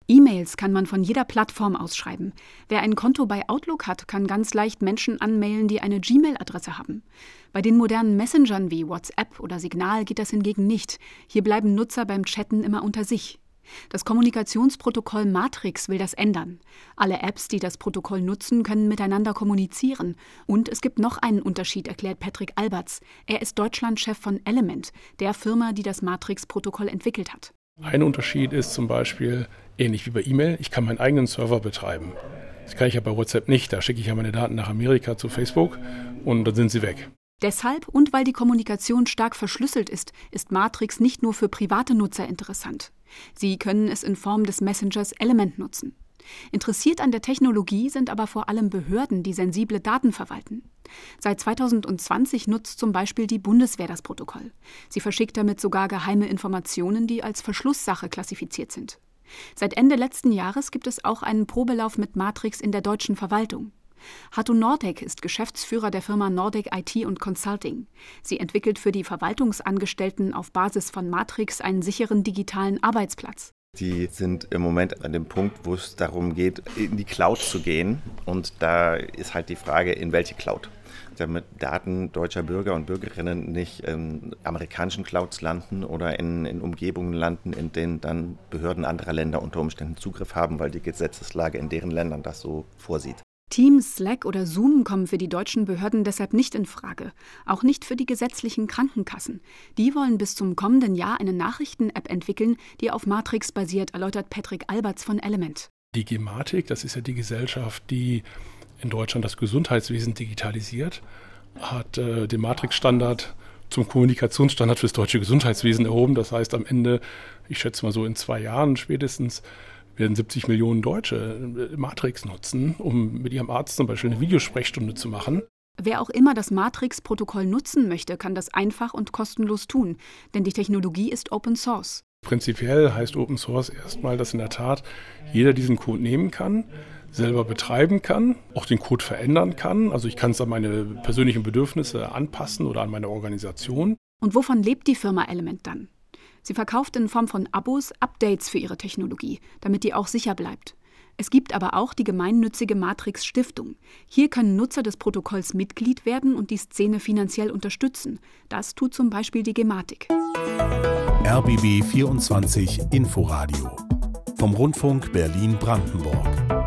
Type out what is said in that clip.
E-Mails kann man von jeder Plattform aus schreiben. Wer ein Konto bei Outlook hat, kann ganz leicht Menschen anmailen, die eine Gmail-Adresse haben. Bei den modernen Messengern wie WhatsApp oder Signal geht das hingegen nicht. Hier bleiben Nutzer beim Chatten immer unter sich. Das Kommunikationsprotokoll Matrix will das ändern. Alle Apps, die das Protokoll nutzen, können miteinander kommunizieren. Und es gibt noch einen Unterschied, erklärt Patrick Alberts. Er ist Deutschlandchef von Element, der Firma, die das Matrix-Protokoll entwickelt hat. Ein Unterschied ist zum Beispiel, ähnlich wie bei E-Mail, ich kann meinen eigenen Server betreiben. Das kann ich ja bei WhatsApp nicht. Da schicke ich ja meine Daten nach Amerika zu Facebook und dann sind sie weg. Deshalb und weil die Kommunikation stark verschlüsselt ist Matrix nicht nur für private Nutzer interessant. Sie können es in Form des Messengers Element nutzen. Interessiert an der Technologie sind aber vor allem Behörden, die sensible Daten verwalten. Seit 2020 nutzt zum Beispiel die Bundeswehr das Protokoll. Sie verschickt damit sogar geheime Informationen, die als Verschlusssache klassifiziert sind. Seit Ende letzten Jahres gibt es auch einen Probelauf mit Matrix in der deutschen Verwaltung. Hatto Nordek ist Geschäftsführer der Firma Nordek IT & Consulting. Sie entwickelt für die Verwaltungsangestellten auf Basis von Matrix einen sicheren digitalen Arbeitsplatz. Die sind im Moment an dem Punkt, wo es darum geht, in die Cloud zu gehen. Und da ist halt die Frage, in welche Cloud? Damit Daten deutscher Bürger und Bürgerinnen nicht in amerikanischen Clouds landen oder in Umgebungen landen, in denen dann Behörden anderer Länder unter Umständen Zugriff haben, weil die Gesetzeslage in deren Ländern das so vorsieht. Teams, Slack oder Zoom kommen für die deutschen Behörden deshalb nicht in Frage. Auch nicht für die gesetzlichen Krankenkassen. Die wollen bis zum kommenden Jahr eine Nachrichten-App entwickeln, die auf Matrix basiert, erläutert Patrick Alberts von Element. Die Gematik, das ist ja die Gesellschaft, die in Deutschland das Gesundheitswesen digitalisiert, hat den Matrix-Standard zum Kommunikationsstandard fürs deutsche Gesundheitswesen erhoben. Das heißt, am Ende, ich schätze mal so in 2 Jahren spätestens, werden 70 Millionen Deutsche Matrix nutzen, um mit ihrem Arzt zum Beispiel eine Videosprechstunde zu machen. Wer auch immer das Matrix-Protokoll nutzen möchte, kann das einfach und kostenlos tun, denn die Technologie ist Open Source. Prinzipiell heißt Open Source erstmal, dass in der Tat jeder diesen Code nehmen kann, selber betreiben kann, auch den Code verändern kann. Also ich kann es an meine persönlichen Bedürfnisse anpassen oder an meine Organisation. Und wovon lebt die Firma Element dann? Sie verkauft in Form von Abos Updates für ihre Technologie, damit die auch sicher bleibt. Es gibt aber auch die gemeinnützige Matrix Stiftung. Hier können Nutzer des Protokolls Mitglied werden und die Szene finanziell unterstützen. Das tut zum Beispiel die Gematik. RBB 24 Inforadio vom Rundfunk Berlin-Brandenburg.